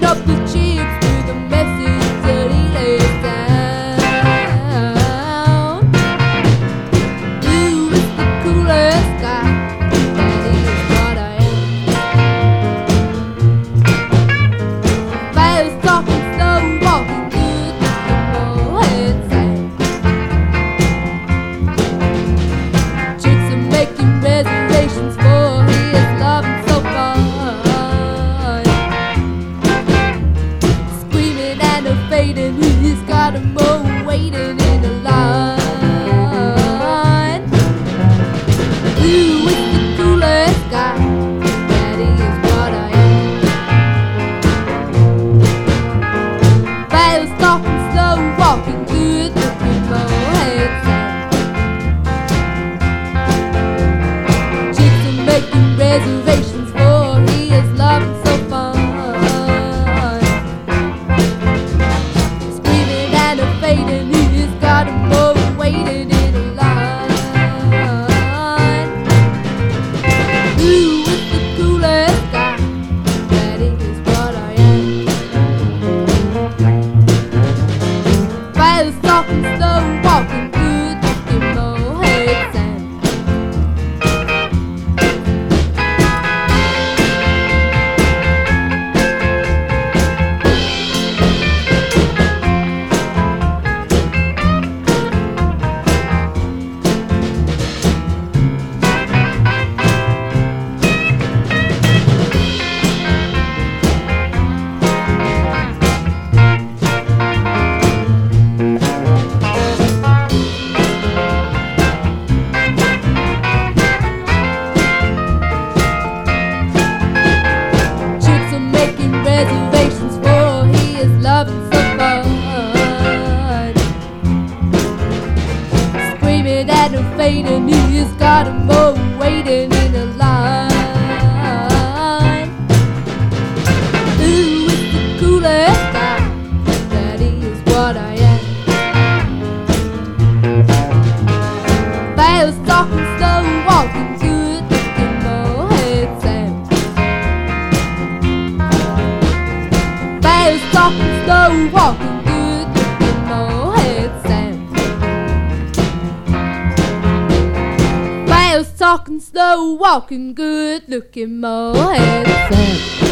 couple chicks with a message that he lays down. You is the coolest guy, that is what I am. Fast talking, slow walking, good looking, more handsome. Chicks are making reservations for his love and so fun. Screaming and a fading, he's got 'em all waiting in a line. Who is the coolest guy? That is what I am. Fast talking, slow walking, good looking, more handsome. Chicks are making reservations for his love and so fun. Screaming and a fading, he's got 'em all waiting in a line. Who is the coolest guy? That is what I am. Fast talking, slow walking, good looking, more handsome. Chicks are making reservations for his love and so fun. Screaming and a fading, he's got 'em all waiting in a line. Who is the coolest guy? That is what I am. Fast talking, slow walking, good looking, more handsome. Fast talking, slow walking, good looking, more handsome. Fast talking, slow walking, good looking, more handsome.